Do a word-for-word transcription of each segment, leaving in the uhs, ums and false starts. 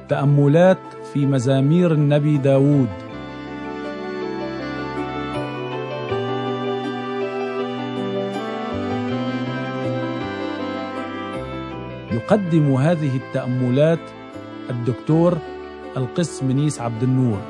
تأملات في مزامير النبي داود. يقدم هذه التأملات الدكتور القس منيس عبد النور.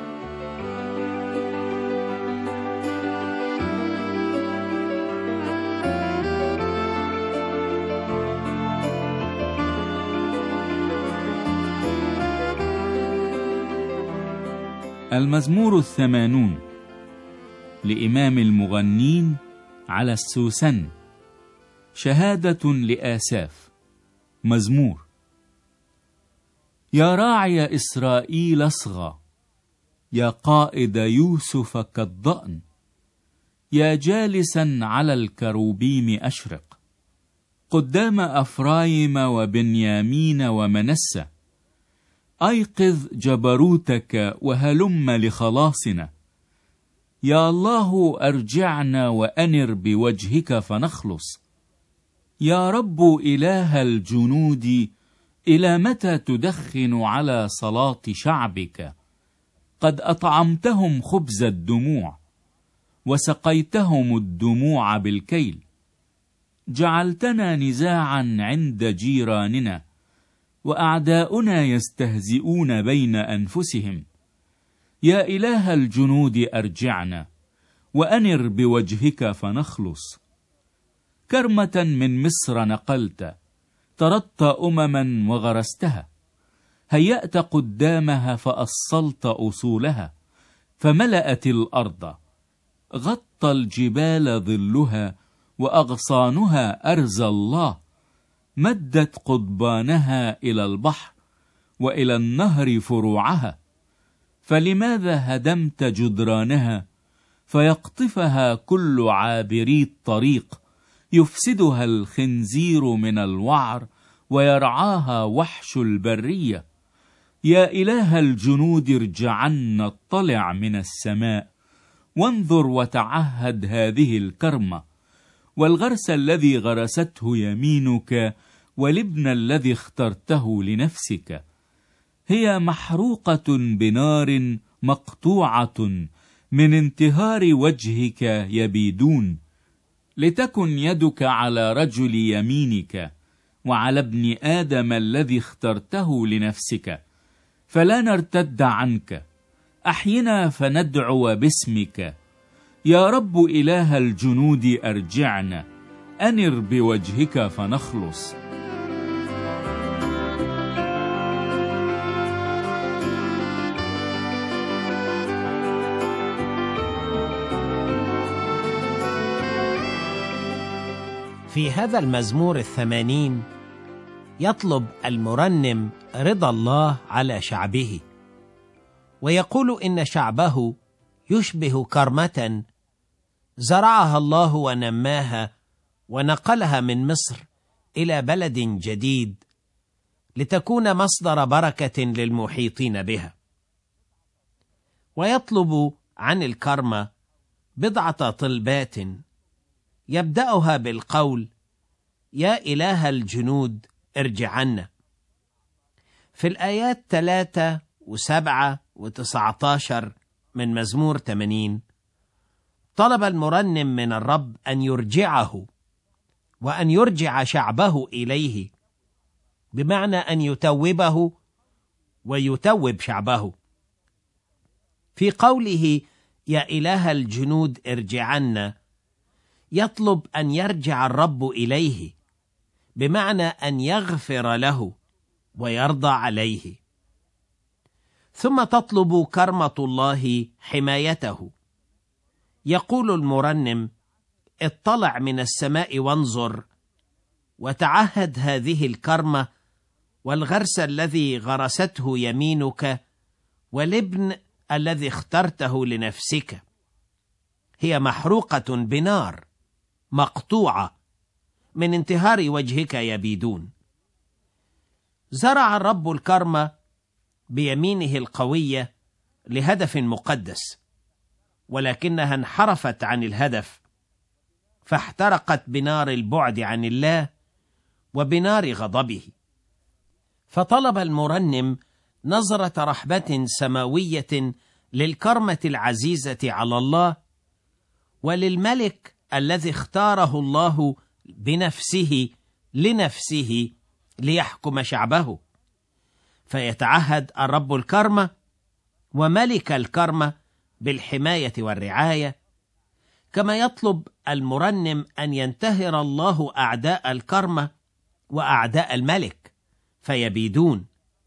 المزمور الثمانون لإمام المغنين على السوسن، شهادة لآساف. مزمور. يا راعي إسرائيل اصغى، يا قائد يوسف كالضأن، يا جالسا على الكروبيم أشرق، قدام أفرايم وبنيامين ومنسى، أيقظ جبروتك وهلم لخلاصنا. يا الله أرجعنا وأنر بوجهك فنخلص. يا رب إله الجنود، إلى متى تدخن على صلاة شعبك؟ قد أطعمتهم خبز الدموع وسقيتهم الدموع بالكيل. جعلتنا نزاعا عند جيراننا، وأعداؤنا يستهزئون بين أنفسهم. يا إله الجنود أرجعنا وأنر بوجهك فنخلص. كرمة من مصر نقلت، طردت أمما وغرستها، هيأت قدامها فأصلت أصولها، فملأت الأرض. غطى الجبال ظلها، وأغصانها أرزى الله. مدت قضبانها إلى البحر، وإلى النهر فروعها. فلماذا هدمت جدرانها، فيقطفها كل عابري الطريق؟ يفسدها الخنزير من الوعر، ويرعاها وحش البرية. يا إله الجنود ارجعن، اطلع من السماء، وانظر وتعهد هذه الكرمة، والغرس الذي غرسته يمينك، والابن الذي اخترته لنفسك. هي محروقة بنار مقطوعة، من انتهار وجهك يبيدون. لتكن يدك على رجل يمينك، وعلى ابن آدم الذي اخترته لنفسك، فلا نرتد عنك. أحينا فندعو باسمك. يا رب إله الجنود أرجعنا، أنر بوجهك فنخلص. في هذا المزمور الثمانين يطلب المرنم رضا الله على شعبه، ويقول إن شعبه يشبه كرمة زرعها الله ونماها، ونقلها من مصر إلى بلد جديد لتكون مصدر بركة للمحيطين بها. ويطلب عن الكرمة بضعة طلبات، يبدأها بالقول: يا إله الجنود ارجعنا. في الآيات ثلاثة وسبعة وتسعة عشر من مزمور ثمانين طلب المرنم من الرب أن يرجعه، وأن يرجع شعبه إليه، بمعنى أن يتوبه ويتوب شعبه. في قوله يا إله الجنود ارجعنا، يطلب أن يرجع الرب إليه، بمعنى أن يغفر له ويرضى عليه. ثم تطلب كرمة الله حمايته. يقول المرنم: اطلع من السماء وانظر، وتعهد هذه الكرمة والغرس الذي غرسته يمينك، والابن الذي اخترته لنفسك. هي محروقة بنار مقطوعة، من انتهار وجهك يبيدون. زرع الرب الكرمة بيمينه القوية لهدف مقدس، ولكنها انحرفت عن الهدف، فاحترقت بنار البعد عن الله وبنار غضبه. فطلب المرنم نظرة رحمة سماوية للكرمة العزيزة على الله وللملك الذي اختاره الله بنفسه لنفسه ليحكم شعبه. فيتعهد الرب الكرمة وملك الكرمة بالحماية والرعاية، كما يطلب المرنم أن ينتهر الله أعداء الكرمة وأعداء الملك فيبيدون.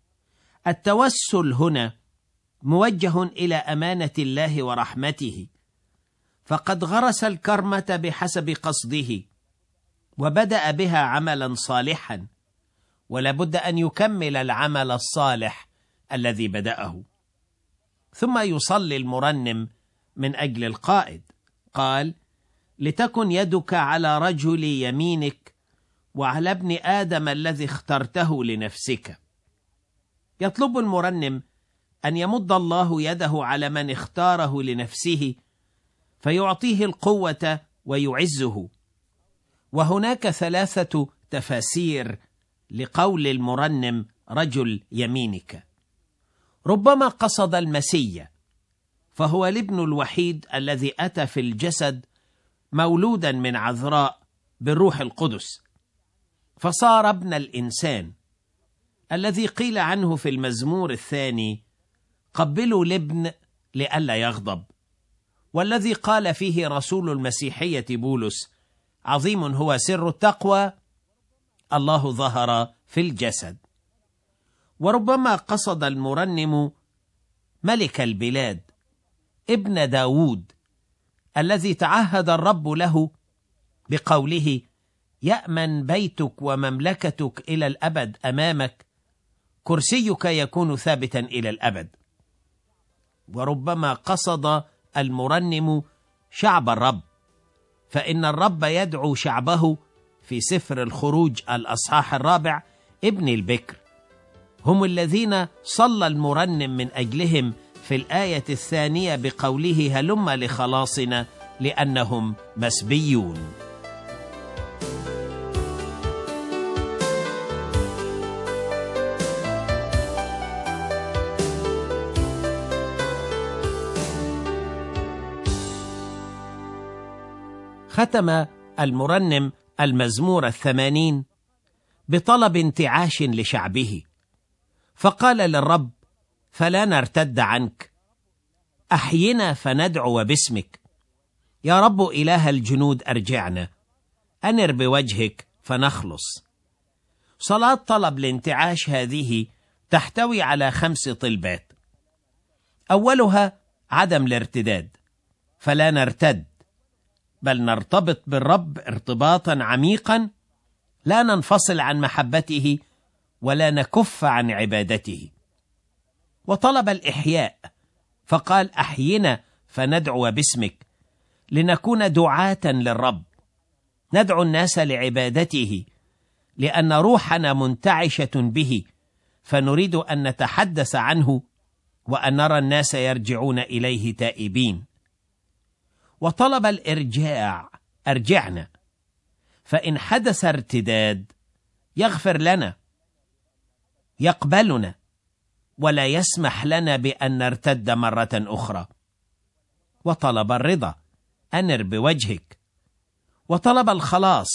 التوسل هنا موجه إلى أمانة الله ورحمته، فقد غرس الكرمة بحسب قصده وبدأ بها عملا صالحا، ولابد أن يكمل العمل الصالح الذي بدأه. ثم يصلي المرنم من أجل القائد، قال: لتكن يدك على رجل يمينك وعلى ابن آدم الذي اخترته لنفسك. يطلب المرنم أن يمد الله يده على من اختاره لنفسه فيعطيه القوة ويعزه. وهناك ثلاثة تفاسير لقول المرنم رجل يمينك. ربما قصد المسيح، فهو الابن الوحيد الذي أتى في الجسد مولودا من عذراء بالروح القدس، فصار ابن الإنسان الذي قيل عنه في المزمور الثاني: قبلوا الابن لئلا يغضب، والذي قال فيه رسول المسيحية بولس: عظيم هو سر التقوى، الله ظهر في الجسد. وربما قصد المرنم ملك البلاد ابن داود الذي تعهد الرب له بقوله: يأمن بيتك ومملكتك إلى الأبد أمامك، كرسيك يكون ثابتا إلى الأبد. وربما قصد المرنم شعب الرب، فإن الرب يدعو شعبه في سفر الخروج الأصحاح الرابع ابن البكر، هم الذين صلى المرنم من أجلهم في الآية الثانية بقوله: هلم لخلاصنا لأنهم مسبيون. ختم المرنم المزمور الثمانين بطلب انتعاش لشعبه، فقال للرب: فلا نرتد عنك، أحينا فندعو باسمك. يا رب إله الجنود أرجعنا، أنر بوجهك فنخلص. صلاة طلب الانتعاش هذه تحتوي على خمس طلبات. أولها عدم الارتداد، فلا نرتد، بل نرتبط بالرب ارتباطا عميقا، لا ننفصل عن محبته ولا نكف عن عبادته. وطلب الإحياء، فقال: أحينا فندعو باسمك، لنكون دعاة للرب، ندعو الناس لعبادته، لأن روحنا منتعشة به، فنريد أن نتحدث عنه وأن نرى الناس يرجعون إليه تائبين. وطلب الإرجاع، أرجعنا، فإن حدث ارتداد يغفر لنا، يقبلنا، ولا يسمح لنا بأن نرتد مرة أخرى. وطلب الرضا، أنر بوجهك. وطلب الخلاص،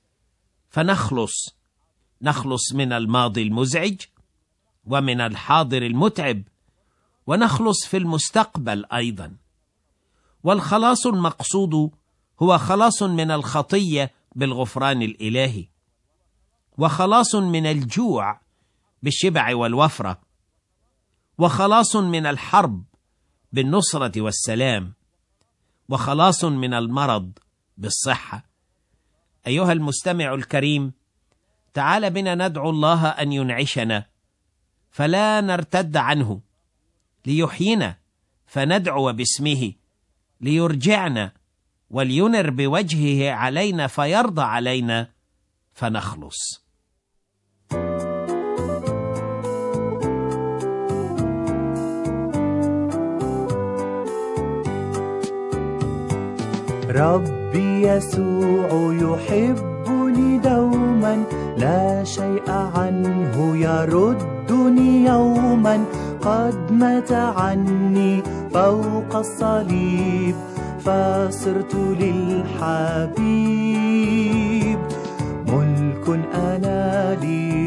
فنخلص، نخلص من الماضي المزعج ومن الحاضر المتعب، ونخلص في المستقبل أيضا. والخلاص المقصود هو خلاص من الخطية بالغفران الإلهي، وخلاص من الجوع بالشبع والوفرة، وخلاص من الحرب بالنصرة والسلام، وخلاص من المرض بالصحة. أيها المستمع الكريم، تعال بنا ندعو الله أن ينعشنا فلا نرتد عنه، ليحيينا فندعو باسمه، ليرجعنا ولينر بوجهه علينا فيرضى علينا فنخلص. ربي يسوع يحبني دوما، لا شيء عنه يرد يردني يوما قد مات عني فوق الصليب فصرت للحبيب. ملك أنا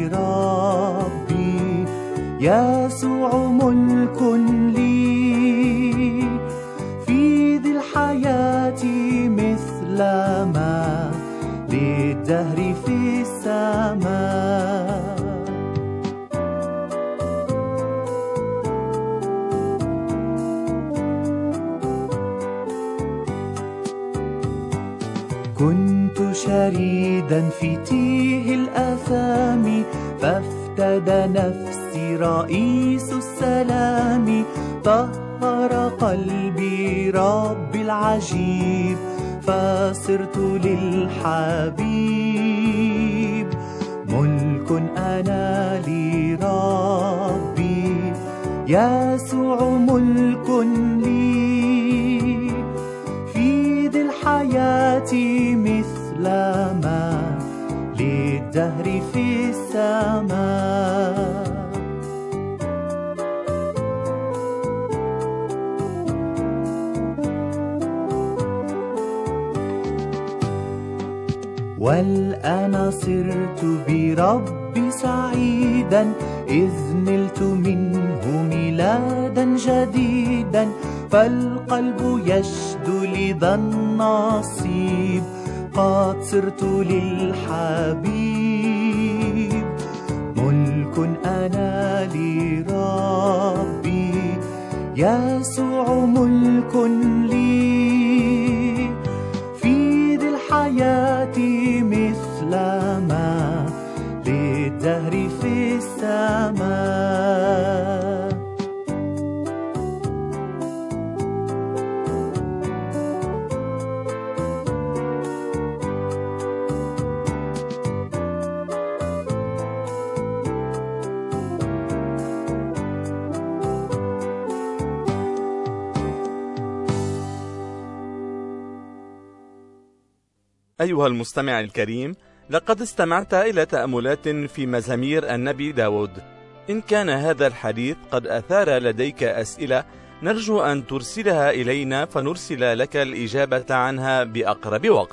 لربي يسوع ملك لي في ذي الحياة مثل ما للدهر في السماء. كنت شريدا في تيه الآثام فافتدى نفسي رئيس السلام. طهر قلبي رب العجيب فصرت للحبيب. ملك أنا لربي يسوع ملك لي في ذي الحياة مثل ما للدهر في السماء. والآن صرت بربي سعيدا إذ نلت منه ميلادا جديدا. فالقلب يشدو لذا النصيب قد صرت للحبيب. ملك أنا لربي يسوع ملك لي في ذي الحياة مثل ما للدهر في السماء. أيها المستمع الكريم، لقد استمعت إلى تأملات في مزامير النبي داود. إن كان هذا الحديث قد أثار لديك أسئلة نرجو أن ترسلها إلينا فنرسل لك الإجابة عنها بأقرب وقت.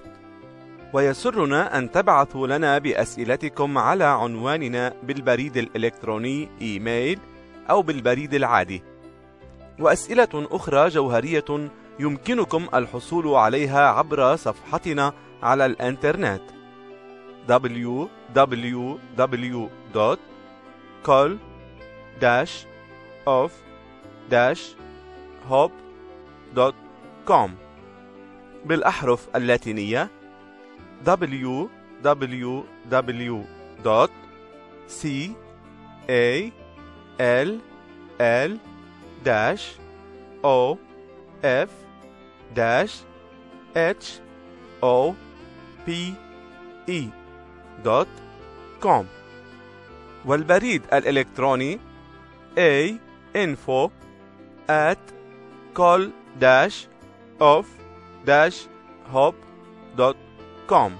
ويسرنا أن تبعثوا لنا بأسئلتكم على عنواننا بالبريد الإلكتروني إيميل أو بالبريد العادي. وأسئلة أخرى جوهرية يمكنكم الحصول عليها عبر صفحتنا على الإنترنت دبليو دبليو دبليو دوت كول داش أوف داش هوب دوت كوم بالأحرف اللاتينية دبليو دبليو دبليو دوت سي إيه إل إل داش أو إف داش إتش أو بي إي دوت كوم والبريد الإلكتروني A info at call dash of dash hop دوت كوم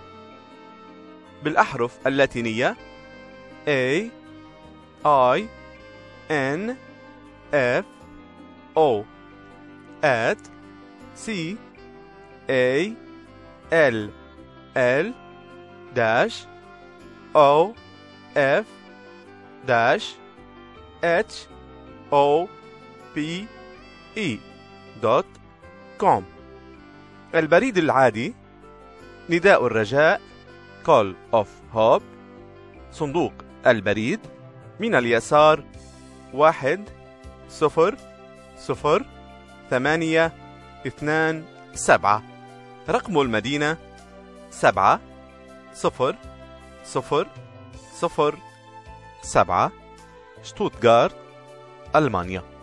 بالأحرف اللاتينية A I N F O at C A L L dash O F dash H O P E دوت كوم. البريد العادي نداء الرجاء Call of Hope، صندوق البريد من اليسار واحد صفر صفر ثمانية اثنان سبعة. رقم المدينة سبعة صفر صفر صفر سبعة، شتوتغارت، ألمانيا.